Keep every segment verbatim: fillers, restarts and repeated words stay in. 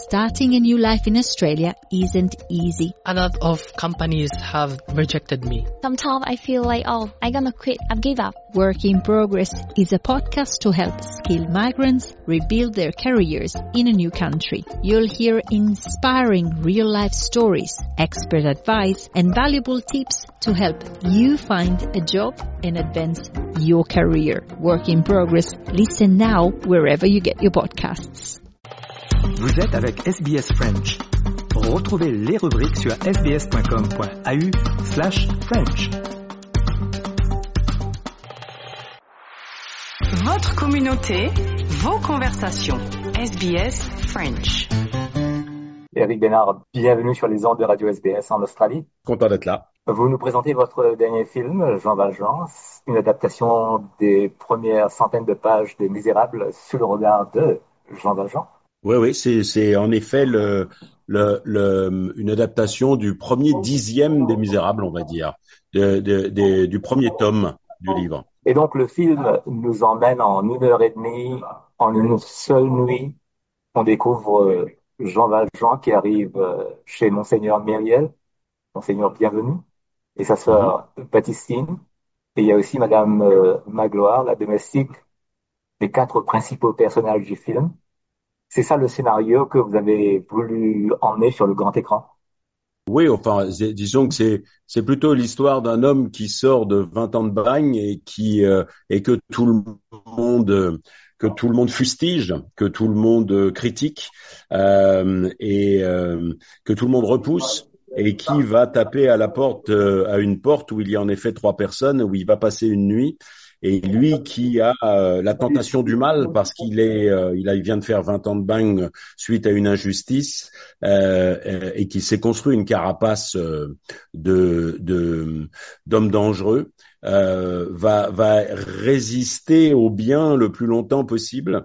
Starting a new life in Australia isn't easy. A lot of companies have rejected me. Sometimes I feel like, oh, I'm gonna quit, I've give up. Work in Progress is a podcast to help skilled migrants rebuild their careers in a new country. You'll hear inspiring real-life stories, expert advice, and valuable tips to help you find a job and advance your career. Work in Progress. Listen now wherever you get your podcasts. Vous êtes avec S B S French. Retrouvez les rubriques sur sbs.com.au slash French. Votre communauté, vos conversations. S B S French. Eric Bénard, bienvenue sur les ondes de Radio S B S en Australie. Content d'être là. Vous nous présentez votre dernier film, Jean Valjean, une adaptation des premières centaines de pages des Misérables sous le regard de Jean Valjean. Oui, oui, c'est, c'est en effet le, le, le, une adaptation du premier dixième des Misérables, on va dire, de, de, de, du premier tome du livre. Et donc le film nous emmène en une heure et demie, en une seule nuit. On découvre Jean Valjean qui arrive chez Monseigneur Myriel, Monseigneur bienvenu, et sa sœur mmh. Baptistine. Et il y a aussi Madame euh, Magloire, la domestique, les quatre principaux personnages du film. C'est ça le scénario que vous avez voulu emmener sur le grand écran? Oui, enfin, disons que c'est c'est plutôt l'histoire d'un homme qui sort de vingt ans de bagne et qui euh, et que tout le monde que tout le monde fustige, que tout le monde critique euh, et euh, que tout le monde repousse. Et qui va taper à la porte, euh, à une porte où il y a en effet trois personnes, où il va passer une nuit. Et lui qui a euh, la tentation du mal parce qu'il est, euh, il, a, il vient de faire vingt ans de bagne suite à une injustice euh, et qui s'est construit une carapace euh, de, de d'homme dangereux, euh, va, va résister au bien le plus longtemps possible.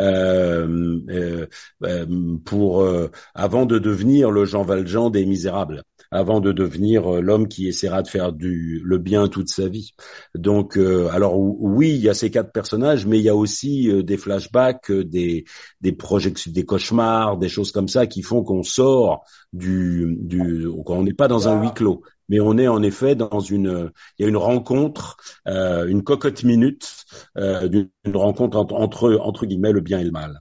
Euh, euh, euh, pour euh, avant de devenir le Jean Valjean des Misérables, avant de devenir euh, l'homme qui essaiera de faire du le bien toute sa vie. Donc, euh, alors oui, il y a ces quatre personnages, mais il y a aussi euh, des flashbacks, euh, des des projections, des cauchemars, des choses comme ça qui font qu'on sort du du, on n'est pas dans un huis clos. Mais on est en effet dans une, il y a une rencontre, euh, une cocotte minute, euh, d'une rencontre entre, entre entre guillemets le bien et le mal.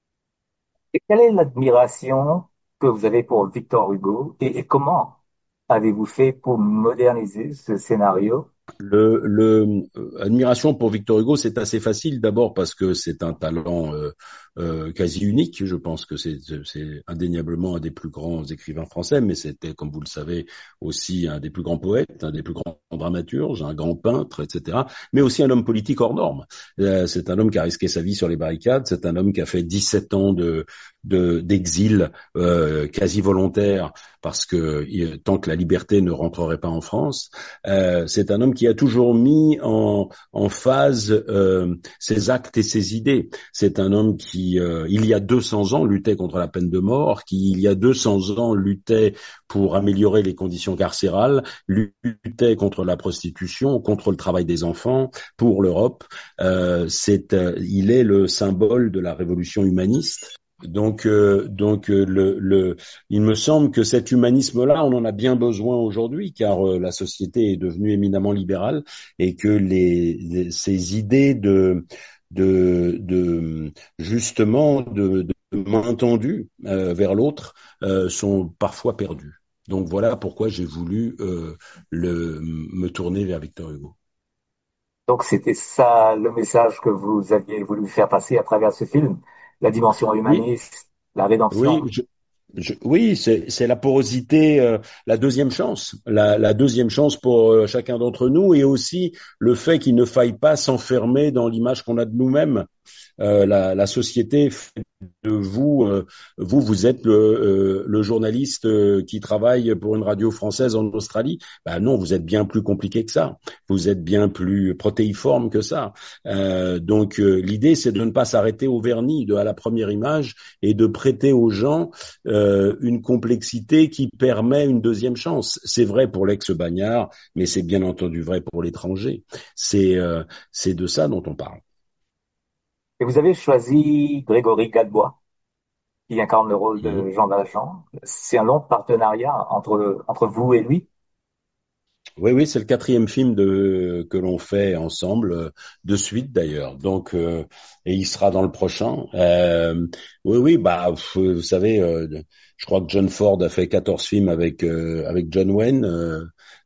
Et quelle est l'admiration que vous avez pour Victor Hugo et, et comment avez-vous fait pour moderniser ce scénario? Le, le euh, admiration pour Victor Hugo, c'est assez facile d'abord parce que c'est un talent euh, euh, quasi unique. Je pense que c'est, c'est indéniablement un des plus grands écrivains français, mais c'était, comme vous le savez, aussi un des plus grands poètes, un des plus grands dramaturges, un grand peintre, et cetera. Mais aussi un homme politique hors norme. Euh, c'est un homme qui a risqué sa vie sur les barricades. C'est un homme qui a fait dix-sept ans de, de d'exil euh, quasi volontaire parce que il, tant que la liberté ne rentrerait pas en France. Euh, c'est un homme qui a toujours mis en, en phase euh, ses actes et ses idées. C'est un homme qui, euh, il y a deux cents ans, luttait contre la peine de mort, qui, il y a deux cents ans, luttait pour améliorer les conditions carcérales, luttait contre la prostitution, contre le travail des enfants, pour l'Europe. Euh, c'est, euh, il est le symbole de la révolution humaniste. Donc, euh, donc euh, le, le, il me semble que cet humanisme-là, on en a bien besoin aujourd'hui, car euh, la société est devenue éminemment libérale et que les, les ces idées de, de, de justement de, de main tendue euh, vers l'autre euh, sont parfois perdues. Donc voilà pourquoi j'ai voulu euh, le, me tourner vers Victor Hugo. Donc c'était ça le message que vous aviez voulu faire passer à travers ce film? La dimension humaniste, oui. La rédemption. Oui, je, je, oui, c'est, c'est la porosité, euh, la deuxième chance, la, la deuxième chance pour euh, chacun d'entre nous, et aussi le fait qu'il ne faille pas s'enfermer dans l'image qu'on a de nous-mêmes. Euh, la, la société fait de vous, euh, vous, vous êtes le, euh, le journaliste euh, qui travaille pour une radio française en Australie. Ben non, vous êtes bien plus compliqué que ça. Vous êtes bien plus protéiforme que ça. Euh, donc euh, l'idée, c'est de ne pas s'arrêter au vernis, de à la première image, et de prêter aux gens euh, une complexité qui permet une deuxième chance. C'est vrai pour l'ex-bagnard, mais c'est bien entendu vrai pour l'étranger. C'est euh, c'est de ça dont on parle. Et vous avez choisi Grégory Gadebois. qui incarne le rôle de Jean Valjean. C'est un long partenariat entre, entre vous et lui. Oui, oui, c'est le quatrième film de que l'on fait ensemble, euh, de suite d'ailleurs. Donc, euh, et il sera dans le prochain. Euh, oui, oui, bah, vous savez, euh, je crois que John Ford a fait quatorze films avec euh, avec John Wayne. Euh,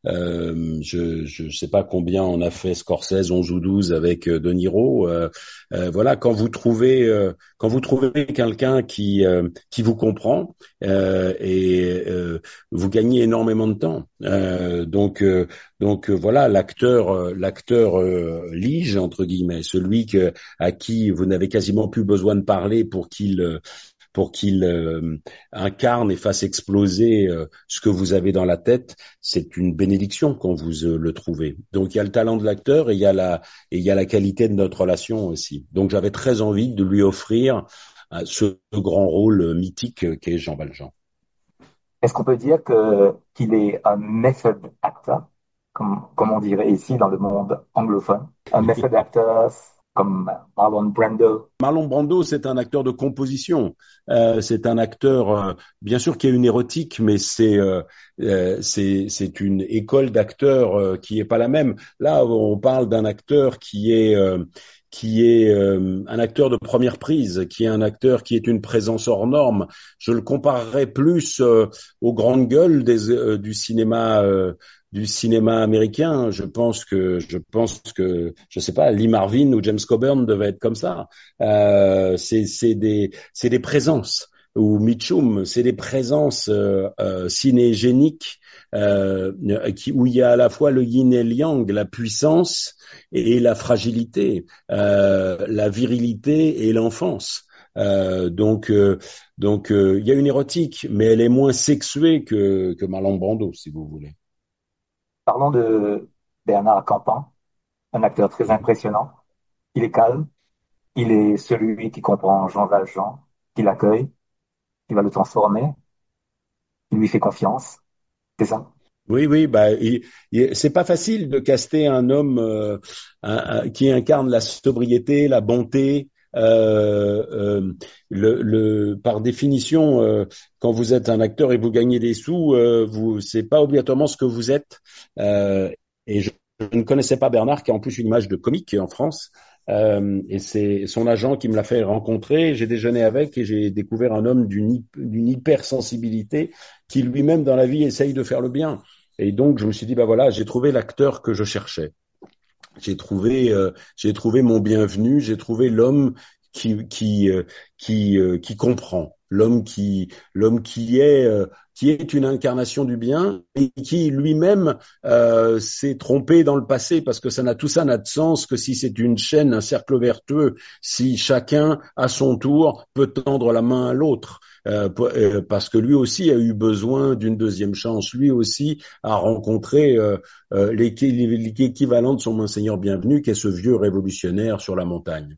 euh, je je sais pas combien en a fait Scorsese, onze ou douze avec euh, De Niro. Euh, euh, voilà, quand vous trouvez euh, quand vous trouvez quelqu'un qui euh, qui vous comprend euh, et euh, vous gagnez énormément de temps. Euh, donc euh, donc euh, voilà, l'acteur euh, l'acteur euh, lige entre guillemets, celui que à qui vous n'avez quasiment plus besoin de parler pour qu'il euh, pour qu'il euh, incarne et fasse exploser euh, ce que vous avez dans la tête, c'est une bénédiction quand vous euh, le trouvez. Donc il y a le talent de l'acteur et il y a la et il y a la qualité de notre relation aussi. Donc j'avais très envie de lui offrir euh, ce grand rôle mythique euh, qu'est Jean Valjean. Est-ce qu'on peut dire que qu'il est un method actor, comme, comme on dirait ici dans le monde anglophone, un method actor comme Marlon Brando? Marlon Brando, c'est un acteur de composition. Euh, c'est un acteur, euh, bien sûr, qui a une érotique, mais c'est euh, euh, c'est c'est une école d'acteurs euh, qui est pas la même. Là, on parle d'un acteur qui est euh, qui est euh, un acteur de première prise, qui est un acteur qui est une présence hors norme. Je le comparerais plus euh, aux grandes gueules des, euh, du cinéma euh, du cinéma américain. Je pense que je pense que je sais pas, Lee Marvin ou James Coburn devaient être comme ça. Euh, c'est c'est des c'est des présences, ou Mitchum, c'est des présences euh, euh, cinégéniques euh, qui, où il y a à la fois le yin et le yang, la puissance et la fragilité, euh, la virilité et l'enfance. Euh, donc, euh, donc, euh, il y a une érotique, mais elle est moins sexuée que que Marlon Brando, si vous voulez. Parlons de Bernard Campan, un acteur très impressionnant. Il est calme, il est celui qui comprend Jean Valjean, qui l'accueille, qui va le transformer, qui lui fait confiance. C'est ça? Oui, oui, bah, il, il, c'est pas facile de caster un homme euh, un, un, qui incarne la sobriété, la bonté. Euh, euh, le, le, par définition, euh, quand vous êtes un acteur et vous gagnez des sous, euh, vous, c'est pas obligatoirement ce que vous êtes. Euh, et je, je ne connaissais pas Bernard, qui a en plus une image de comique en France. Euh, et c'est son agent qui me l'a fait rencontrer. J'ai déjeuné avec et j'ai découvert un homme d'une, d'une hypersensibilité qui lui-même dans la vie essaye de faire le bien. Et donc je me suis dit bah voilà, j'ai trouvé l'acteur que je cherchais. J'ai trouvé, euh, j'ai trouvé mon bienvenu. J'ai trouvé l'homme qui qui euh, qui euh, qui comprend, l'homme qui l'homme qui est euh, qui est une incarnation du bien et qui lui-même euh, s'est trompé dans le passé, parce que ça n'a tout ça n'a de sens que si c'est une chaîne, un cercle vertueux, si chacun à son tour peut tendre la main à l'autre. Euh, parce que lui aussi a eu besoin d'une deuxième chance, lui aussi a rencontré euh, euh, l'équivalent de son Monseigneur Bienvenu, qui est ce vieux révolutionnaire sur la montagne.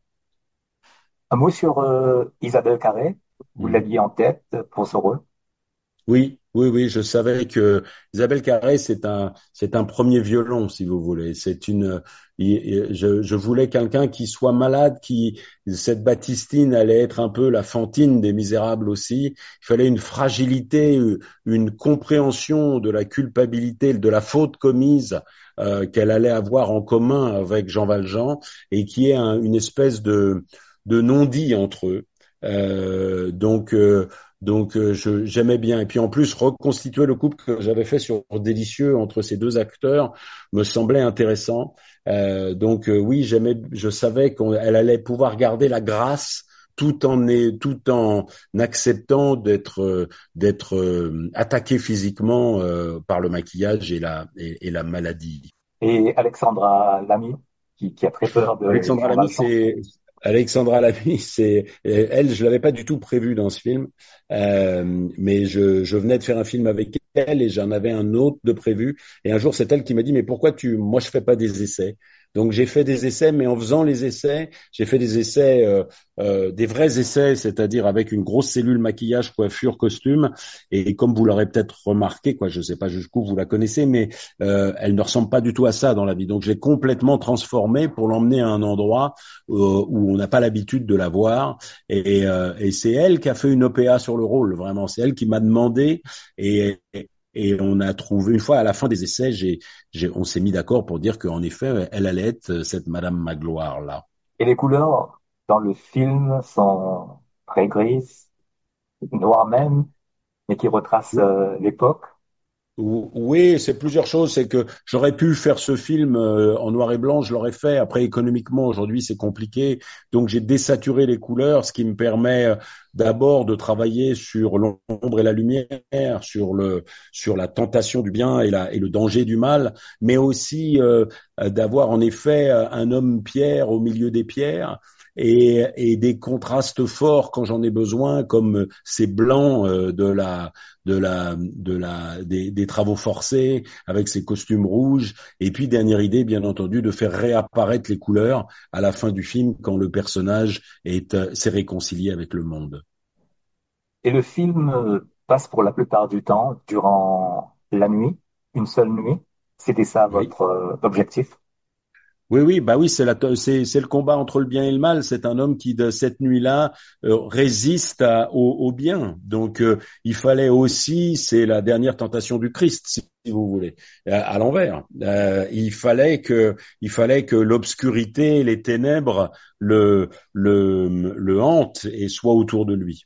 Un mot sur euh, Isabelle Carré, vous Mmh. l'aviez en tête pour ce rôle? Oui, oui, oui, je savais que Isabelle Carré, c'est un, c'est un premier violon, si vous voulez. C'est une, je, je voulais quelqu'un qui soit malade, qui, cette Baptistine allait être un peu la Fantine des Misérables aussi. Il fallait une fragilité, une compréhension de la culpabilité, de la faute commise euh, qu'elle allait avoir en commun avec Jean Valjean, et qui est un, une espèce de, de non-dit entre eux. Euh, donc, euh, Donc euh, je, j'aimais bien. Et puis en plus, reconstituer le couple que j'avais fait sur Délicieux entre ces deux acteurs me semblait intéressant. Euh, donc euh, oui, j'aimais, je savais qu'elle allait pouvoir garder la grâce tout en tout en acceptant d'être euh, d'être euh, attaquée physiquement euh, par le maquillage et la et, et la maladie. Et Alexandra Lamy, qui, qui a très peur de Alexandra Jean Lamy, Valjean. c'est Alexandra Lamy, c'est elle. Je l'avais pas du tout prévu dans ce film, euh, mais je, je venais de faire un film avec elle et j'en avais un autre de prévu. Et un jour, c'est elle qui m'a dit mais pourquoi tu, moi je fais pas des essais. Donc j'ai fait des essais, mais en faisant les essais, j'ai fait des essais, euh, euh, des vrais essais, c'est-à-dire avec une grosse cellule maquillage, coiffure, costume. Et comme vous l'aurez peut-être remarqué, quoi, je ne sais pas jusqu'où vous la connaissez, mais euh, elle ne ressemble pas du tout à ça dans la vie. Donc je l'ai complètement transformée pour l'emmener à un endroit où, où on n'a pas l'habitude de la voir. Et, euh, et c'est elle qui a fait une O P A sur le rôle, vraiment. C'est elle qui m'a demandé. Et, et Et on a trouvé, une fois à la fin des essais, j'ai, j'ai, on s'est mis d'accord pour dire qu'en effet, elle allait être cette Madame Magloire-là. Et les couleurs dans le film sont très grises, noires même, mais qui retracent euh, l'époque. Oui, c'est plusieurs choses. C'est que j'aurais pu faire ce film euh, en noir et blanc, je l'aurais fait. Après, économiquement, aujourd'hui, c'est compliqué. Donc, j'ai désaturé les couleurs, ce qui me permet euh, d'abord de travailler sur l'ombre et la lumière, sur le sur la tentation du bien et, la, et le danger du mal, mais aussi euh, d'avoir en effet un homme pierre au milieu des pierres. Et, et des contrastes forts quand j'en ai besoin, comme ces blancs euh, de la, de la, de la, des, des travaux forcés avec ces costumes rouges. Et puis dernière idée, bien entendu, de faire réapparaître les couleurs à la fin du film quand le personnage est euh, s'est réconcilié avec le monde. Et le film passe pour la plupart du temps durant la nuit, une seule nuit. C'était ça Oui. votre euh, objectif? Oui, oui, bah oui, c'est la, c'est, c'est le combat entre le bien et le mal. C'est un homme qui, de cette nuit-là, euh, résiste à, au, au bien. Donc, euh, il fallait aussi, c'est la dernière tentation du Christ, si vous voulez, à, à l'envers. Euh, il fallait que, il fallait que l'obscurité, les ténèbres, le, le, le hantent et soient autour de lui.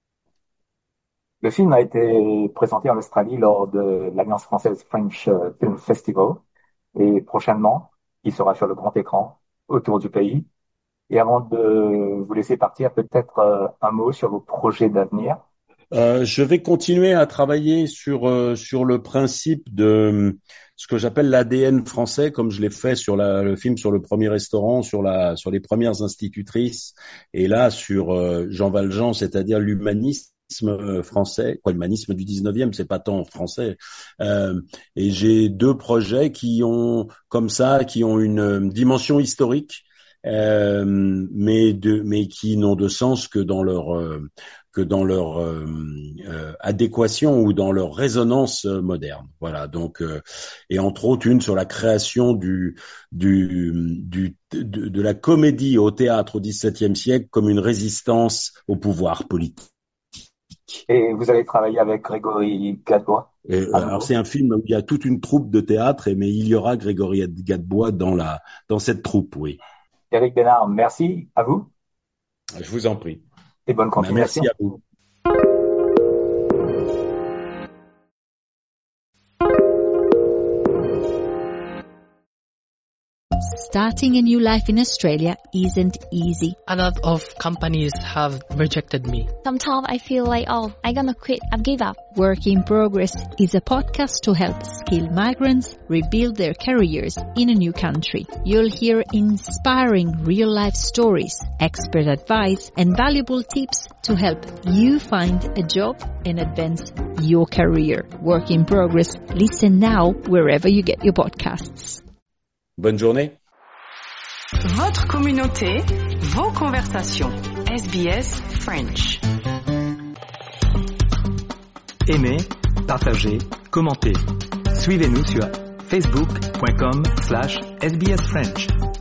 Le film a été présenté en Australie lors de l'Alliance française French Film Festival et prochainement, il sera sur le grand écran autour du pays. Et avant de vous laisser partir, peut-être euh, un mot sur vos projets d'avenir. Euh, je vais continuer à travailler sur euh, sur le principe de ce que j'appelle l'A D N français, comme je l'ai fait sur la, le film sur le premier restaurant, sur la sur les premières institutrices, et là sur euh, Jean Valjean, c'est-à-dire l'humanisme français, quoi, l'humanisme du dix-neuvième, c'est pas tant français. Euh, et j'ai deux projets qui ont comme ça, qui ont une dimension historique, euh, mais de, mais qui n'ont de sens que dans leur euh, que dans leur euh, euh, adéquation ou dans leur résonance euh, moderne. Voilà. Donc, euh, et entre autres une sur la création du du, du de, de la comédie au théâtre au dix-septième siècle comme une résistance au pouvoir politique. Et vous allez travailler avec Grégory Gadebois. Et, euh, alors c'est un film où il y a toute une troupe de théâtre, mais il y aura Grégory Gadebois dans la dans cette troupe, oui. Éric Bénard, merci à vous. Je vous en prie. Et bonne continuation. Merci à vous. Starting a new life in Australia isn't easy. A lot of companies have rejected me. Sometimes I feel like, oh, I'm gonna quit. I've give up. Work in Progress is a podcast to help skilled migrants rebuild their careers in a new country. You'll hear inspiring real-life stories, expert advice, and valuable tips to help you find a job and advance your career. Work in Progress. Listen now wherever you get your podcasts. Bonne journée. Votre communauté, vos conversations. S B S French. Aimez, partagez, commentez. Suivez-nous sur facebook point com slash S B S French.